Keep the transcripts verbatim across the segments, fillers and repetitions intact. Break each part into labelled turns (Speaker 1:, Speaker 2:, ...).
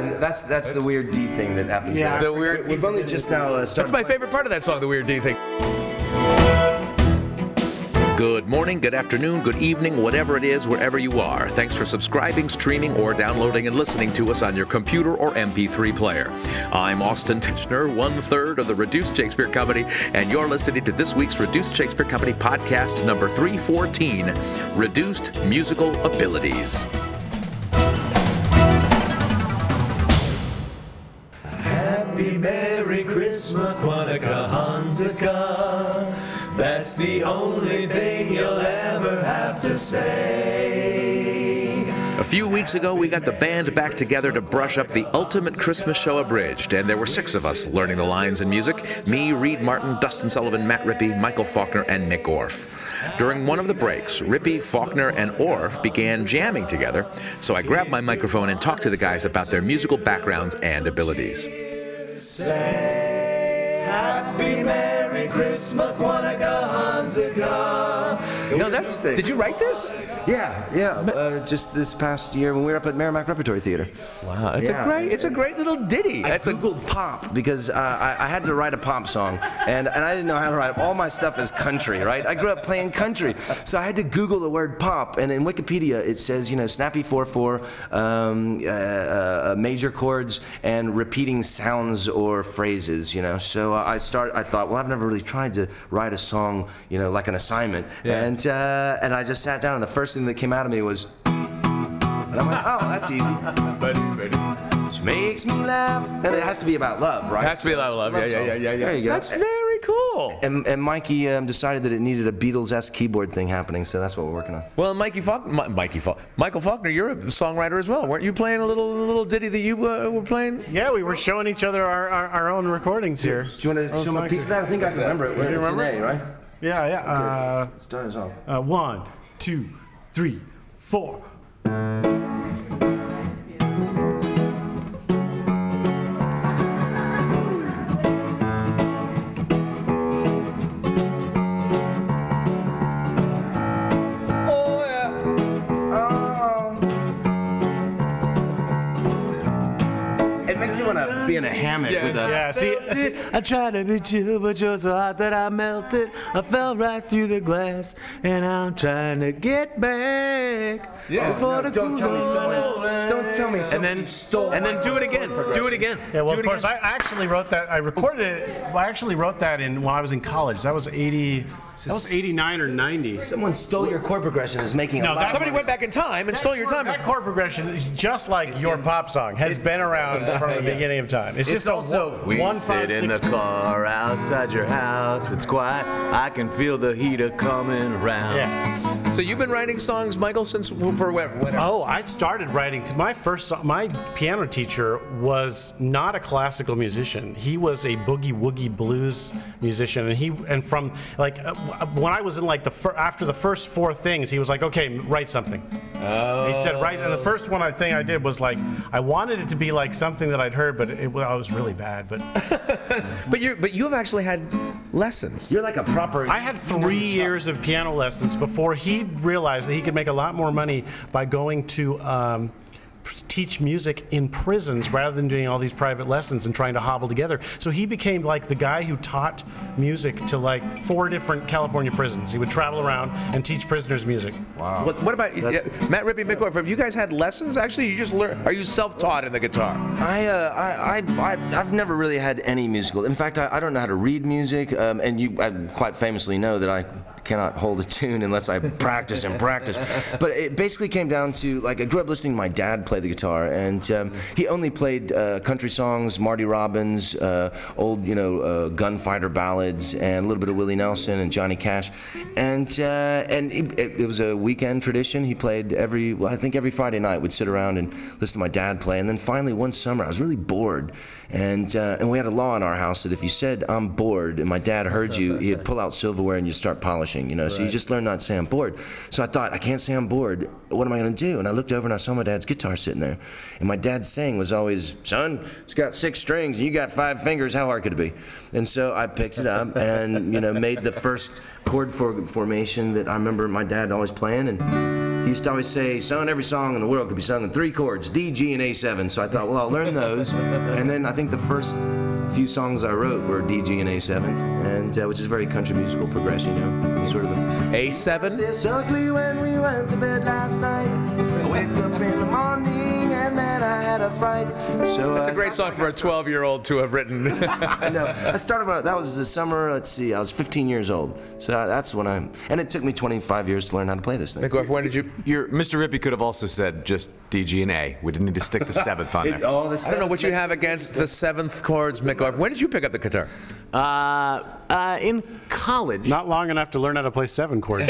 Speaker 1: and that's that's, that's the weird D thing that happens
Speaker 2: yeah,
Speaker 1: there.
Speaker 3: The weird.
Speaker 1: We've only just now uh, started.
Speaker 3: That's my favorite part of that song, the weird D thing. Good morning, good afternoon, good evening, whatever it is, wherever you are. Thanks for subscribing, streaming, or downloading and listening to us on your computer or M P three player. I'm Austin Tichenor, one-third of the Reduced Shakespeare Company, and you're listening to this week's Reduced Shakespeare Company podcast number three fourteen, Reduced Musical Abilities.
Speaker 4: Happy Merry Christmas, Quantica Hanukkah. That's the only thing you'll ever have to say.
Speaker 3: A few weeks ago, we got the band back together to brush up the ultimate Christmas show abridged, and there were six of us learning the lines and music. Me, Reed Martin, Dustin Sullivan, Matt Rippey, Michael Faulkner, and Mick Orff. During one of the breaks, Rippey, Faulkner, and Orff began jamming together, so I grabbed my microphone and talked to the guys about their musical backgrounds and abilities.
Speaker 4: Say Happy Merry Christmas, Quantica Hanukkah.
Speaker 3: No, that's. Did you write this?
Speaker 1: Yeah, yeah. Uh, just this past year when we were up at Merrimack Repertory Theater.
Speaker 3: Wow, it's
Speaker 1: Yeah.
Speaker 3: a great. It's a great little ditty.
Speaker 1: I
Speaker 3: That's a,
Speaker 1: googled pop because uh, I, I had to write a pop song, and, and I didn't know how to write. All my stuff is country, right? I grew up playing country, so I had to Google the word pop, and in Wikipedia it says, you know, snappy four four, um, uh, uh, major chords, and repeating sounds or phrases, you know. So uh, I start. I thought, well, I've never really tried to write a song, you know, like an assignment,
Speaker 3: Yeah.
Speaker 1: and uh, and I just sat down, and the first thing that came out of me was, and I'm like, oh, that's easy. Which makes me laugh. And it has to be about love, right?
Speaker 3: It has to be about love. Yeah, yeah, yeah, yeah, yeah.
Speaker 1: There you go.
Speaker 3: That's very cool.
Speaker 1: And, and Mikey um, decided that it needed a Beatles-esque keyboard thing happening, so that's what we're working on.
Speaker 3: Well, Mikey Faulk, Mi- Mikey Faulk, Michael Faulkner, you're a songwriter as well. Weren't you playing a little little ditty that you uh, were playing?
Speaker 2: Yeah, we were showing each other our, our, our own recordings here.
Speaker 1: Do you want to
Speaker 2: Oh,
Speaker 1: show me a
Speaker 2: songs
Speaker 1: piece of that? I think I can remember it.
Speaker 2: You
Speaker 1: It's
Speaker 2: remember?
Speaker 1: an A, right?
Speaker 2: Yeah, yeah. Uh,
Speaker 1: Start us off.
Speaker 2: uh, one, two, three, four.
Speaker 1: It makes you want to be in a hammock with a...
Speaker 2: Yeah, see,
Speaker 5: I tried to be chill, but you're so hot that I melted. I fell right through the glass, and I'm trying to get back.
Speaker 3: Yeah.
Speaker 5: Before the
Speaker 1: Don't tell me
Speaker 5: cool-
Speaker 1: someone... Don't tell me
Speaker 5: And
Speaker 1: someone
Speaker 5: then,
Speaker 1: stole
Speaker 5: and then
Speaker 1: my
Speaker 5: do it again.
Speaker 1: chord
Speaker 5: Do it again.
Speaker 2: yeah. Well,
Speaker 5: do
Speaker 2: of
Speaker 5: it
Speaker 2: course, I
Speaker 5: again.
Speaker 2: I actually wrote that. I recorded it. Well, I actually wrote that in when I was in college. That was eighty. That was eighty-nine or ninety.
Speaker 1: Someone stole your chord progression is making
Speaker 2: No,
Speaker 1: a lot
Speaker 2: that-
Speaker 1: of
Speaker 3: Somebody
Speaker 1: money.
Speaker 3: went back in time and stole your time.
Speaker 2: That chord progression is just like your pop song. Has been around from the beginning of time. It's, just
Speaker 5: also,
Speaker 2: a
Speaker 5: we
Speaker 2: one, one
Speaker 5: sit
Speaker 2: five,
Speaker 5: in the
Speaker 2: six-
Speaker 5: car outside your house. It's quiet. I can feel the heater coming around.
Speaker 2: Yeah.
Speaker 3: So you've been writing songs, Michael, since for when? when-
Speaker 2: Oh, I started writing. My first, so- my piano teacher was not a classical musician. He was a boogie woogie blues musician, and he and from like uh, when I was in like the fir- after the first four things, he was like, okay, write something. Oh. He said write, and the first one I think I did was like I wanted it to be like something that I'd heard, but it, well, it was really bad. But
Speaker 3: But you but you have actually had lessons.
Speaker 1: You're like a proper...
Speaker 2: I had three years of piano lessons before he realized that he could make a lot more money by going to um, teach music in prisons rather than doing all these private lessons and trying to hobble together. So he became like the guy who taught music to like four different California prisons. He would travel around and teach prisoners music.
Speaker 1: Wow.
Speaker 3: What, what about uh, Matt Rippey, Mick Orff? Have you guys had lessons? Actually, you just learn. Are you self-taught in the guitar?
Speaker 1: I, uh, I, I, I, I've never really had any musical. In fact, I, I don't know how to read music, um, and you I quite famously know that I cannot hold a tune unless I practice and practice. But it basically came down to, like, I grew up listening to my dad play the guitar, and um, he only played uh, country songs, Marty Robbins, uh, old, you know, uh, gunfighter ballads, and a little bit of Willie Nelson and Johnny Cash. And uh, and it, it was a weekend tradition. He played every, well, I think every Friday night we'd sit around and listen to my dad play. And then finally one summer I was really bored. And uh, and we had a law in our house that if you said, I'm bored, and my dad heard you, he'd pull out silverware and you'd start polishing, you know. So you just learn not to say I'm bored. So I thought, I can't say I'm bored. What am I going to do? And I looked over and I saw my dad's guitar sitting there. And my dad's saying was always, son, it's got six strings and you got five fingers. How hard could it be? And so I picked it up and, you know, made the first chord for formation that I remember my dad always playing. And he used to always say, son, every song in the world could be sung in three chords, D, G, and A seven. So I thought, well, I'll learn those. And then I think the first few songs I wrote were D, G, and A seven, and uh, which is very country musical progression, you know, sort of a,
Speaker 3: A seven?
Speaker 1: It's ugly when we went to bed last night. I wake up in the morning and man, I had a fright. So uh,
Speaker 3: It's a great song for a twelve-year-old to have written.
Speaker 1: I know. I started about that was the summer. Let's see, I was fifteen years old. So that's when I and it took me twenty-five years to learn how to play this thing.
Speaker 3: McGorf, when did you?
Speaker 5: Your Mister Rippey could have also said just D, G, and A. We didn't need to stick the seventh on there.
Speaker 1: Oh,
Speaker 3: I don't know what you have against the seventh chords, McGorf. When did you pick up the guitar?
Speaker 5: Uh, uh, in college,
Speaker 2: Not long enough to learn how to play seven chords.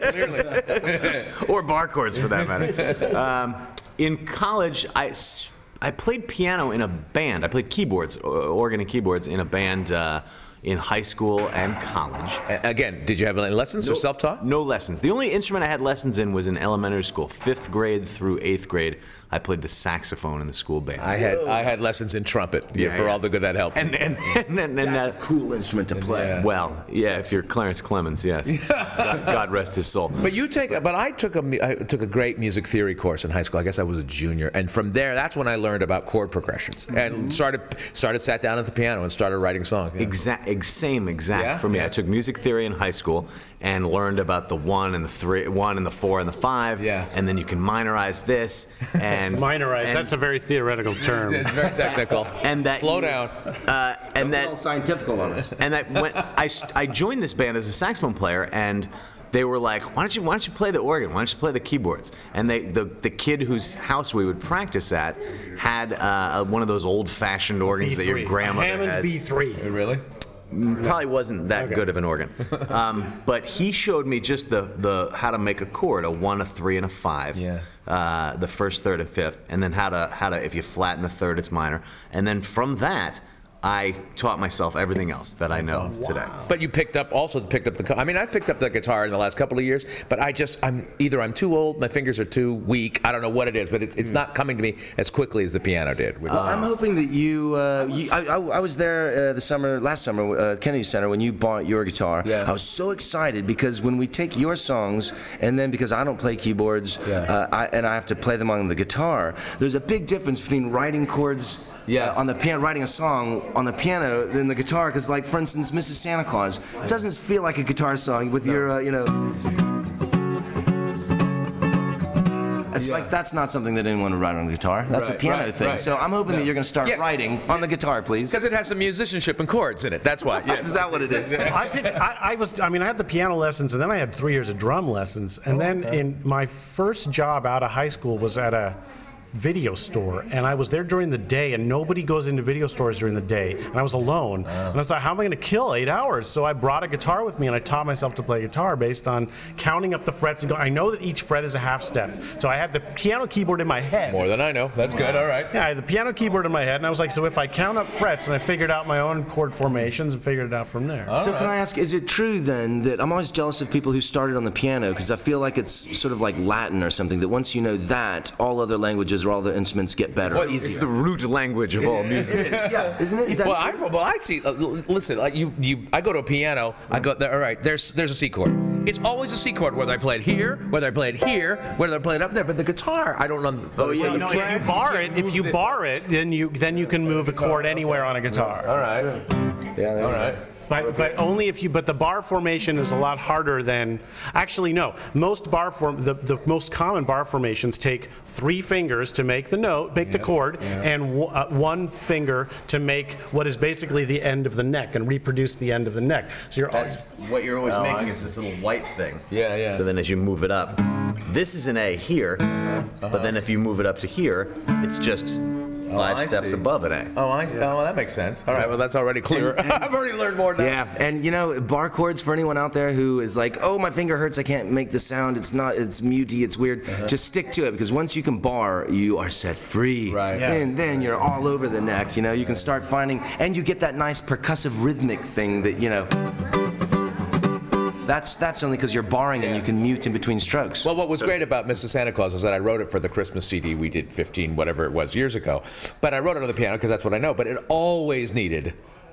Speaker 5: or bar chords for that matter. Um, in college, I, s- I played piano in a band. I played keyboards, o- organ and keyboards in a band uh, in high school and college.
Speaker 3: A- Again, did you have any lessons or self-taught?
Speaker 5: No lessons. The only instrument I had lessons in was in elementary school, fifth grade through eighth grade. I played the saxophone in the school band.
Speaker 3: I had I had lessons in trumpet. Yeah,
Speaker 5: Yeah,
Speaker 3: for
Speaker 5: yeah.
Speaker 3: all the good that helped.
Speaker 5: and and and, and, and
Speaker 1: That's
Speaker 5: uh,
Speaker 1: a cool instrument to play.
Speaker 3: Yeah.
Speaker 5: well, yeah, if you're Clarence Clemens, yes. God, God rest his soul.
Speaker 3: But you take, but I took a, mu- I took a great music theory course in high school. I guess I was a junior, and from there, that's when I learned about chord progressions and started started sat down at the piano and started writing songs. Yeah.
Speaker 5: Exact, ex- same exact
Speaker 3: Yeah?
Speaker 5: for me.
Speaker 3: Yeah.
Speaker 5: I took music theory in high school and learned about the one and the three, one and the four and the five.
Speaker 3: Yeah.
Speaker 5: And then you can minorize this and
Speaker 2: Minorize,
Speaker 5: and,
Speaker 2: that's a very theoretical term.
Speaker 3: It's very technical.
Speaker 5: and that
Speaker 3: Slow
Speaker 5: you-
Speaker 3: down.
Speaker 5: Uh, and
Speaker 1: All
Speaker 5: that
Speaker 1: scientific on us.
Speaker 5: and that when I, st- I joined this band as a saxophone player, and they were like, "Why don't you Why don't you play the organ? Why don't you play the keyboards?" And they the the kid whose house we would practice at had uh, one of those old-fashioned organs that your
Speaker 2: B three.
Speaker 5: grandmother
Speaker 2: Hammond
Speaker 5: has.
Speaker 2: B three.
Speaker 3: Really?
Speaker 5: Probably wasn't that
Speaker 2: Okay.
Speaker 5: good of an organ, um, but he showed me just the the how to make a chord, a one, a three, and a five.
Speaker 3: Yeah.
Speaker 5: Uh, the first, third, and fifth, and then how to how to if you flatten a third, it's minor, and then from that, I taught myself everything else that I know today.
Speaker 3: But you picked up also picked up the. I mean, I've picked up the guitar in the last couple of years, but I just I'm either I'm too old, my fingers are too weak. I don't know what it is, but it's it's not coming to me as quickly as the piano did. Which-
Speaker 1: Well, I'm hoping that you, uh, you I, I, I was there uh, the summer, last summer, uh, at Kennedy Center when you bought your guitar.
Speaker 3: Yeah.
Speaker 1: I was so excited because when we take your songs, and then because I don't play keyboards,
Speaker 3: Yeah.
Speaker 1: uh, I, and I have to play them on the guitar, there's a big difference between writing chords
Speaker 3: Yes.
Speaker 1: uh, on the piano, writing a song on the piano than the guitar. Because, like, for instance, Missus Santa Claus doesn't feel like a guitar song with your, uh, you know. It's
Speaker 3: Yeah.
Speaker 1: like that's not something that anyone would write on a guitar. That's
Speaker 3: Right,
Speaker 1: a piano
Speaker 3: right,
Speaker 1: thing.
Speaker 3: right.
Speaker 1: So I'm hoping that you're going to start
Speaker 3: Yeah.
Speaker 1: writing on the guitar, please.
Speaker 3: Because it has some musicianship and chords in it. That's why. Yes.
Speaker 1: Is that what it is?
Speaker 2: I, picked, I, I was, I mean, I had the piano lessons, and then I had three years of drum lessons, and then in my first job out of high school was at a video store, and I was there during the day, and nobody goes into video stores during the day, and I was alone, and I was like, how am I going to kill eight hours? So I brought a guitar with me, and I taught myself to play guitar based on counting up the frets and go. I know that each fret is a half step, so I had the piano keyboard in my head.
Speaker 3: More than I know. That's good. All right.
Speaker 2: Yeah, I had the piano keyboard in my head, and I was like, so if I count up frets, and I figured out my own chord formations and figured it out from there.
Speaker 1: So can I ask, is it true then that I'm always jealous of people who started on the piano because I feel like it's sort of like Latin or something, that once you know that, all other languages or all other instruments get better.
Speaker 3: Well,
Speaker 5: It's the root language of all music.
Speaker 1: Yeah, isn't it? Is that
Speaker 3: Well,
Speaker 1: true?
Speaker 3: I, well, I see. Uh, l- listen, like you, you. I go to a piano. I go there. All right. There's, there's a C chord. It's always a C chord, whether I play it here, whether I play it here, whether I play it up there. But the guitar, I don't know.
Speaker 5: Oh, yeah,
Speaker 2: Well,
Speaker 5: you
Speaker 2: no,
Speaker 5: can't-
Speaker 2: if you bar it, if you
Speaker 5: this
Speaker 2: bar it, then you then you can move a chord anywhere on a guitar.
Speaker 3: All right.
Speaker 1: Yeah, there
Speaker 3: All
Speaker 1: you go.
Speaker 3: right.
Speaker 2: But, but only if you. But the bar formation is a lot harder than. Actually, no. Most bar form. The, the most common bar formations take three fingers to make the note, make the chord, and w- uh, one finger to make what is basically the end of the neck and reproduce the end of the neck. So you're.
Speaker 5: That's what you're always making is this little white thing.
Speaker 3: Yeah, yeah.
Speaker 5: So then as you move it up, this is an A here, but then if you move it up to here, it's just five
Speaker 3: I
Speaker 5: steps
Speaker 3: see.
Speaker 5: above an A.
Speaker 3: Oh, I. Oh, well, that makes sense. All right. Well, that's already clear. I've already learned more now.
Speaker 1: Yeah, and you know, bar chords for anyone out there who is like, oh, my finger hurts, I can't make the sound, it's not, it's muty, it's weird. Just stick to it because once you can bar, you are set free.
Speaker 3: Right.
Speaker 2: Yeah.
Speaker 1: And then you're all over the neck, you know, you can start finding, and you get that nice percussive rhythmic thing that, you know, that's that's only because you're barring and you can mute in between strokes.
Speaker 3: Well, what was great about Missus Santa Claus was that I wrote it for the Christmas C D we did fifteen, whatever it was, years ago. But I wrote it on the piano because that's what I know. But it always needed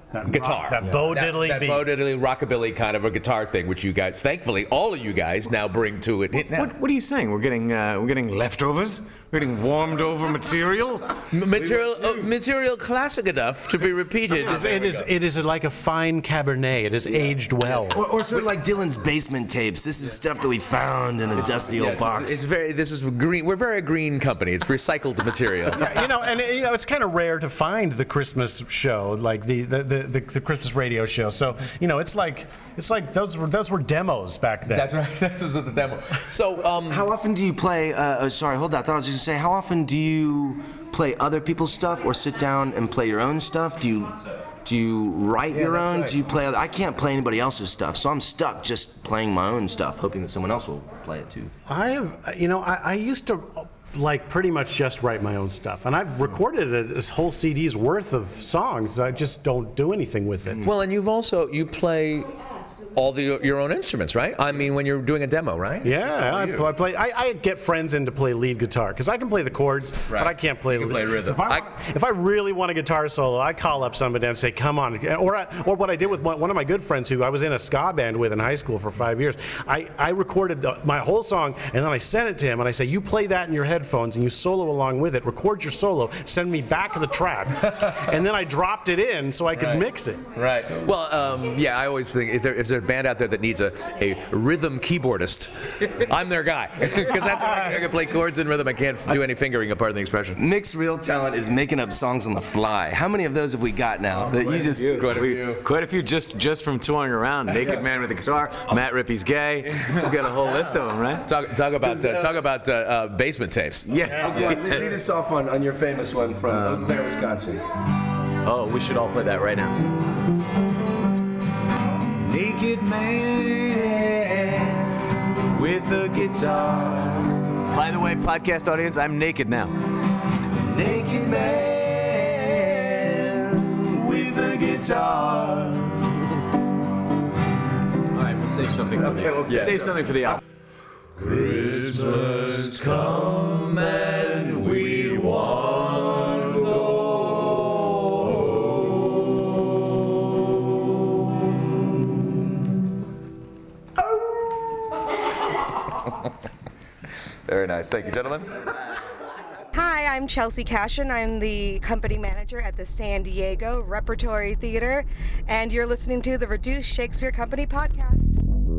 Speaker 2: That
Speaker 3: guitar.
Speaker 2: rock- that Bo
Speaker 3: That-
Speaker 2: Diddley
Speaker 3: that,
Speaker 2: beat.
Speaker 3: Bo Diddley rockabilly kind of a guitar thing, which you guys, thankfully, all of you guys now bring to it. now.
Speaker 5: What, what are you saying? We're getting uh, we're getting leftovers. We're getting warmed over material.
Speaker 3: M- material, uh, material classic enough to be repeated.
Speaker 2: It is. It is like a fine Cabernet. It is aged well.
Speaker 1: Or, or sort of like Dylan's basement tapes. This is stuff that we found in a dusty old
Speaker 3: Yes,
Speaker 1: box.
Speaker 3: it's, it's very. This is green. We're very a green company. It's recycled material.
Speaker 2: You know, and you know, it's kind of rare to find the Christmas show, like the the, the, the the Christmas radio show. So you know, it's like it's like those were those were demos back then.
Speaker 3: That's right. This was at the demo. So, um,
Speaker 1: How often do you play? Uh, oh, sorry, hold that. I thought I was just gonna say. How often do you play other people's stuff, or sit down and play your own stuff? Do you do you write your
Speaker 3: that's
Speaker 1: own?
Speaker 3: right.
Speaker 1: Do you play? Other, I can't play anybody else's stuff, so I'm stuck just playing my own stuff, hoping that someone else will play it too.
Speaker 2: I have, you know, I, I used to like pretty much just write my own stuff, and I've recorded a, this whole C D's worth of songs. I just don't do anything with it.
Speaker 3: well, and you've also you play all the your own instruments, right? I mean, when you're doing a demo, right?
Speaker 2: Yeah, I, I play. I, I get friends in to play lead guitar because I can play the chords,
Speaker 3: Right.
Speaker 2: but I can't play.
Speaker 3: You can
Speaker 2: lead.
Speaker 3: play rhythm.
Speaker 2: If I,
Speaker 3: I-
Speaker 2: if I really want a guitar solo, I call up somebody and say, "Come on!" Or I, or what I did with one, one of my good friends who I was in a ska band with in high school for five years. I I recorded the, my whole song and then I sent it to him and I say, "You play that in your headphones and you solo along with it. Record your solo. Send me back the track," and then I dropped it in so I could
Speaker 3: Right.
Speaker 2: mix it.
Speaker 3: Right. Well, um, yeah, I always think if, there, if there's a band out there that needs a, a rhythm keyboardist, I'm their guy. Because that's what I, I can play chords in rhythm. I can't do any fingering, apart from the expression.
Speaker 1: Mick's real talent is making up songs on the fly. How many of those have we got now? That you just
Speaker 5: Quite a few. Quite a few just just from touring around. Naked Man with a Guitar. Matt Rippey's gay. We've got a whole list of them, right?
Speaker 3: Talk, talk about uh, talk about uh, uh, basement tapes.
Speaker 5: Yes.
Speaker 1: Lead us off on, on your famous one from Eau Claire, Wisconsin.
Speaker 5: Oh, we should all play that right now. Naked man with a guitar. By the way, podcast audience, I'm naked now.
Speaker 4: Naked man with a guitar.
Speaker 5: All right, we'll save something for the
Speaker 1: we'll
Speaker 5: save something for the album.
Speaker 4: Christmas come and we want to go.
Speaker 3: Very nice. Thank you, gentlemen.
Speaker 6: Hi, I'm Chelsea Cashin. I'm the company manager at the San Diego Repertory Theater, and you're listening to the Reduced Shakespeare Company podcast.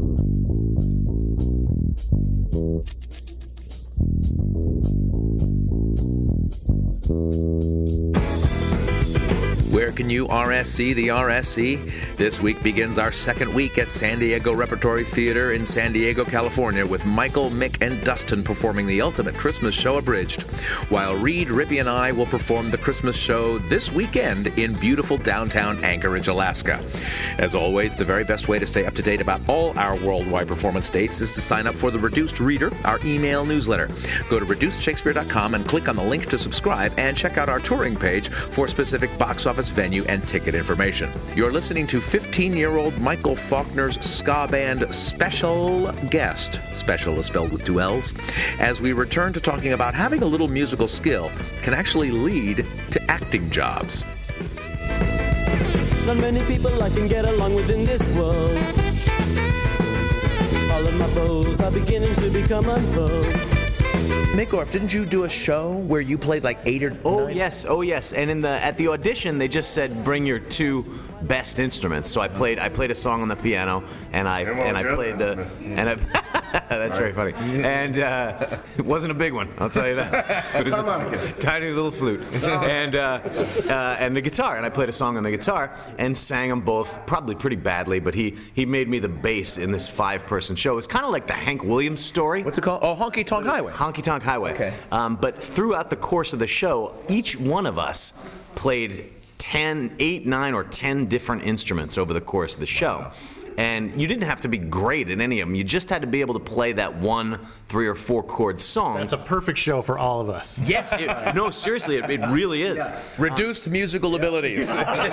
Speaker 3: Where can you R S C the R S C? This week begins our second week at San Diego Repertory Theater in San Diego, California, with Michael, Mick, and Dustin performing the ultimate Christmas show abridged, while Reed, Rippey, and I will perform the Christmas show this weekend in beautiful downtown Anchorage, Alaska. As always, the very best way to stay up to date about all our worldwide performance dates is to sign up for the Reduced Reader, our email newsletter. Go to reduced shakespeare dot com and click on the link to subscribe, and check out our touring page for specific box office venue and ticket information. You're listening to fifteen-year-old Michael Faulkner's ska band Special Guest. Special is spelled with two L's. As we return to talking about having a little musical skill can actually lead to acting jobs.
Speaker 7: Not many people I can get along with in this world. All of my foes are beginning to become unfoes.
Speaker 3: Mick Orff, didn't you do a show where you played like eight or
Speaker 5: Oh
Speaker 3: nine?
Speaker 5: yes, oh yes. And in the at the audition, they just said bring your two best instruments. So I played I played a song on the piano, and I and I played the and I. That's very funny. And uh, it wasn't a big one, I'll tell you that. It was a tiny little flute and uh, uh, and the guitar. And I played a song on the guitar and sang them both, probably pretty badly. But he he made me the bass in this five-person show. It's kind of like the Hank Williams story.
Speaker 3: What's it called? Oh, Honky Tonk Highway.
Speaker 5: Honky Tonk Highway.
Speaker 3: Okay.
Speaker 5: Um, but throughout the course of the show, each one of us played ten, eight, nine, or ten different instruments over the course of the show. and you didn't have to be great in any of them. You just had to be able to play that one, three or four chord song.
Speaker 2: That's a perfect show for all of us.
Speaker 5: Yes, it, no, seriously, it, it really is.
Speaker 1: Yeah.
Speaker 3: Reduced um, musical yeah. abilities.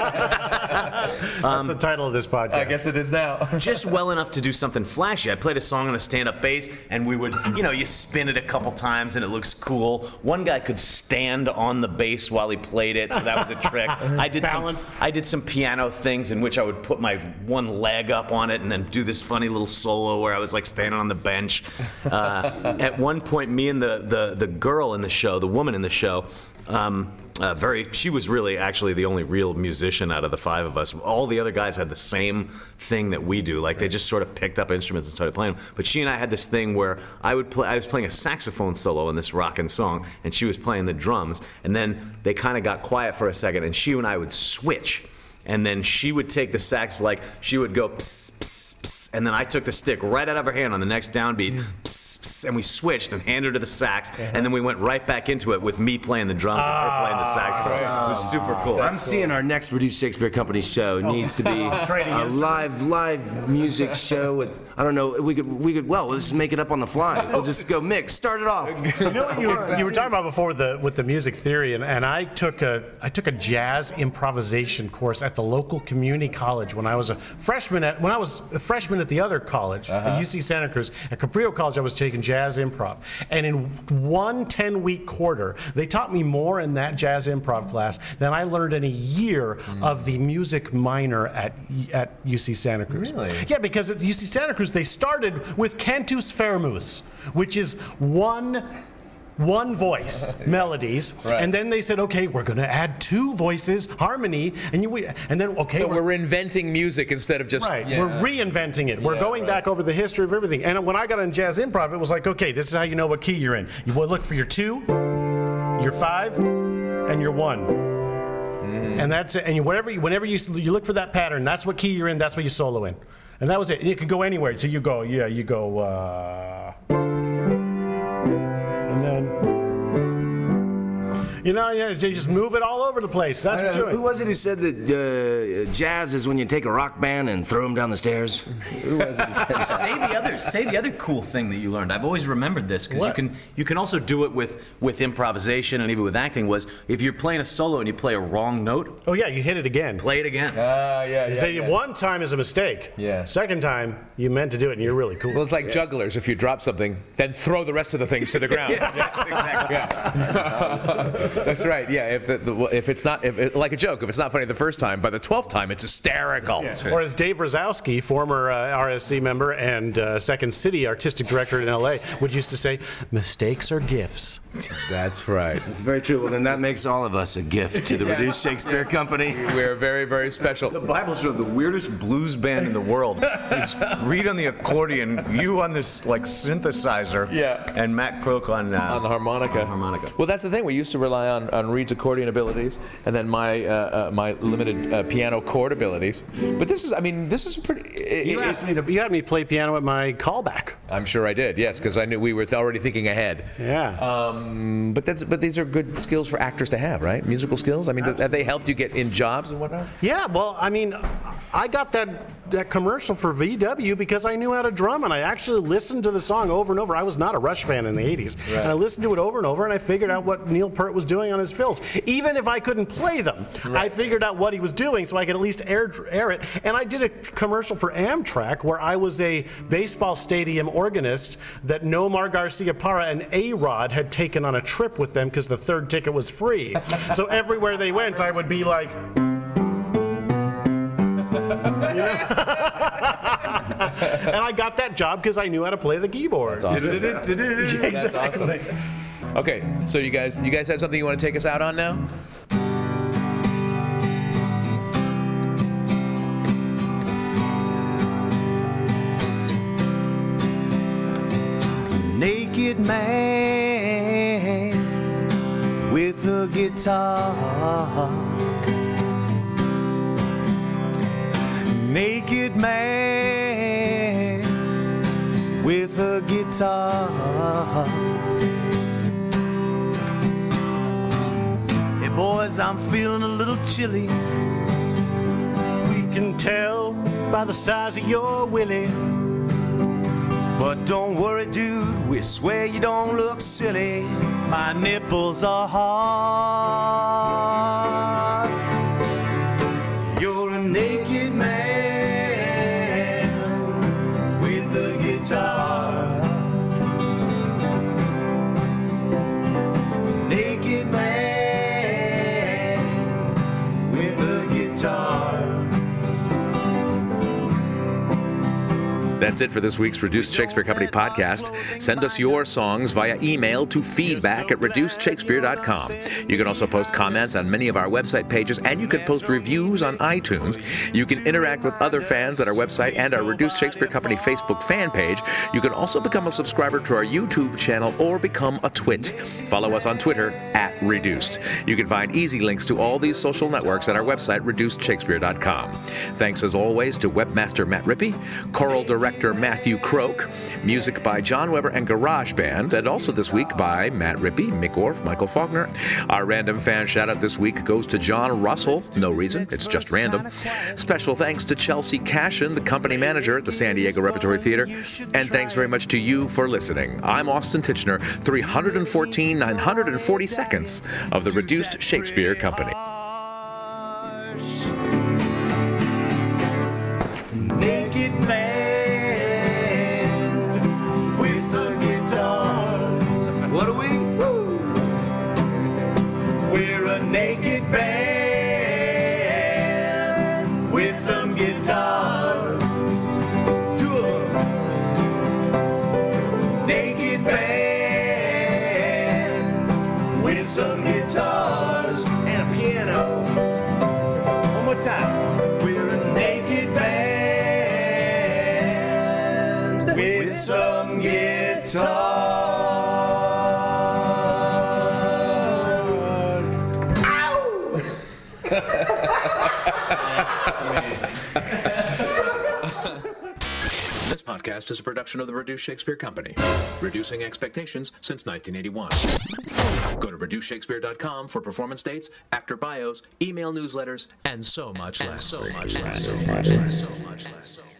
Speaker 2: That's the title of this podcast.
Speaker 3: I guess it is now.
Speaker 5: Just well enough to do something flashy. I played a song on a stand-up bass, and we would, you know, you spin it a couple times, and it looks cool. One guy could stand on the bass while he played it, so that was a trick. I did
Speaker 2: Balance.
Speaker 5: some, I did some piano things in which I would put my one leg up on it and then do this funny little solo where I was like standing on the bench. Uh, at one point, me and the, the the girl in the show, the woman in the show. Um, Uh, very, she was really actually the only real musician out of the five of us. All the other guys had the same thing that we do. Like they just sort of picked up instruments and started playing them. But she and I had this thing where I would play. I was playing a saxophone solo in this rockin' song, and she was playing the drums. And then they kind of got quiet for a second, and she and I would switch. And then she would take the sax, like she would go pss, pss, pss, and then I took the stick right out of her hand on the next downbeat, pss, pss, and we switched and handed her to the sax, uh-huh. and then we went right back into it with me playing the drums and her playing the saxophone. It was super cool.
Speaker 1: I'm cool. seeing our next Reduced Shakespeare Company show needs to be a live, live music show with, I don't know, we could, we could, well, let's just make it up on the fly. We'll just go, Mick, start it off.
Speaker 2: You know what you were, you were talking about before with the, with the music theory, and, and I took a, I took a jazz improvisation course at the local community college when I was a freshman at when I was a freshman at the other college, uh-huh. at U C Santa Cruz. At Cabrillo College, I was taking jazz improv, and in one ten-week quarter, they taught me more in that jazz improv class than I learned in a year mm. of the music minor at at U C Santa Cruz.
Speaker 3: Really?
Speaker 2: Yeah, because at U C Santa Cruz they started with cantus fermus, which is one. One voice melodies,
Speaker 3: right.
Speaker 2: and then they said, "Okay, we're going to add two voices, harmony," and you, and then okay,
Speaker 3: so
Speaker 2: we're,
Speaker 3: we're inventing music instead of just
Speaker 2: right.
Speaker 3: Yeah.
Speaker 2: We're reinventing it. We're
Speaker 3: yeah,
Speaker 2: going
Speaker 3: right.
Speaker 2: back over the history of everything. And when I got in jazz improv, it was like, okay, this is how you know what key you're in. You look for your two, your five, and your one. Mm. And that's it. And you, whatever, you, whenever you you look for that pattern, that's what key you're in. That's what you solo in. And that was it. And you can go anywhere. So you go, yeah, you go, uh, and then. You know, yeah, you just move it all over the place. That's what you're doing.
Speaker 1: Who was it who said that uh, jazz is when you take a rock band and throw them down the stairs? Who was it?
Speaker 5: say the other, say the other cool thing that you learned. I've always remembered this because you can you can also do it with with improvisation and even with acting. Was if you're playing a solo and you play a wrong note.
Speaker 2: Oh yeah, you hit it again.
Speaker 5: Play it again.
Speaker 3: Ah, uh, yeah, yeah.
Speaker 2: You say
Speaker 3: yeah.
Speaker 2: one time is a mistake.
Speaker 3: Yeah.
Speaker 2: Second time you meant to do it and you're really cool.
Speaker 3: Well, it's like
Speaker 2: yeah.
Speaker 3: jugglers. If you drop something, then throw the rest of the things to the ground.
Speaker 5: yes, exactly.
Speaker 3: Yeah. That's right. Yeah. If, it, if it's not, if it, like a joke, if it's not funny the first time, by the twelfth time, it's hysterical.
Speaker 2: Yeah. Right. Or as Dave Rosowski, former uh, R S C member and uh, Second City artistic director in L A, would used to say, mistakes are gifts.
Speaker 3: That's right.
Speaker 1: It's very true. Well, then that makes all of us a gift to the yes. Reduced Shakespeare yes. Company.
Speaker 3: We're very, very special.
Speaker 5: The Bible showed the weirdest blues band in the world is Reed on the accordion, you on this like synthesizer,
Speaker 3: yeah.
Speaker 5: and Matt Crook on, uh,
Speaker 3: on the harmonica.
Speaker 5: On harmonica.
Speaker 3: Well, that's the thing. We used to rely on, on Reed's accordion abilities, and then my uh, uh, my limited uh, piano chord abilities. But this is, I mean, this is a pretty. It,
Speaker 2: you,
Speaker 3: it,
Speaker 2: asked me to, you had me play piano at my callback.
Speaker 3: I'm sure I did. Yes, because I knew we were already thinking ahead.
Speaker 2: Yeah.
Speaker 3: Um, but that's but these are good skills for actors to have, right? Musical skills. I mean, Absolutely. Have they helped you get in jobs and whatnot?
Speaker 2: Yeah. Well, I mean, I got that that commercial for V W because I knew how to drum, and I actually listened to the song over and over. I was not a Rush fan in the eighties, right. and I listened to it over and over, and I figured out what Neil Peart was doing on his fills. Even if I couldn't play them, right. I figured out what he was doing so I could at least air, air it. And I did a commercial for Amtrak where I was a baseball stadium organist that Nomar Garcia Parra and A-Rod had taken on a trip with them because the third ticket was free. So everywhere they went, I would be like... You know? And I got that job because I knew how to play the keyboard.
Speaker 3: That's awesome.
Speaker 2: Exactly.
Speaker 3: That's awesome. Okay, so you guys, you guys have something you want to take us out on now?
Speaker 7: Naked man with a guitar. Naked man with a guitar. Hey boys, I'm feeling a little chilly.
Speaker 2: We can tell by the size of your willy.
Speaker 4: But don't worry, dude, we swear you don't look silly.
Speaker 2: My nipples are hard.
Speaker 4: You're a naked man with a guitar. Naked man with a guitar.
Speaker 3: That's it for this week's Reduced Shakespeare Company podcast. Send us your songs via email to feedback at reduced shakespeare dot com. You can also post comments on many of our website pages, and you can post reviews on iTunes. You can interact with other fans at our website and our Reduced Shakespeare Company Facebook fan page. You can also become a subscriber to our YouTube channel or become a twit. Follow us on Twitter at Reduced. You can find easy links to all these social networks at our website, reduced shakespeare dot com. Thanks as always to webmaster Matt Rippey, choral director Matthew Croak, music by John Weber and GarageBand, and also this week by Matt Rippey, Mick Orff, Michael Faulkner. Our random fan shout-out this week goes to John Russell. No reason, it's just random. Special thanks to Chelsea Cashin, the company manager at the San Diego Repertory Theater. And thanks very much to you for listening. I'm Austin Tichenor, three hundred fourteen, nine hundred forty seconds of the Reduced Shakespeare Company.
Speaker 4: Naked man with some guitars. What are we? Woo. We're a naked band with some guitars. Two of them. Naked band with some guitars and a piano. One more time. We're a naked band with some guitars. Ow!
Speaker 3: This podcast is a production of the Reduced Shakespeare Company, reducing expectations since nineteen eighty-one. Go to reduced shakespeare dot com for performance dates, actor bios, email newsletters, and so much less. So much less. So much less. So much less.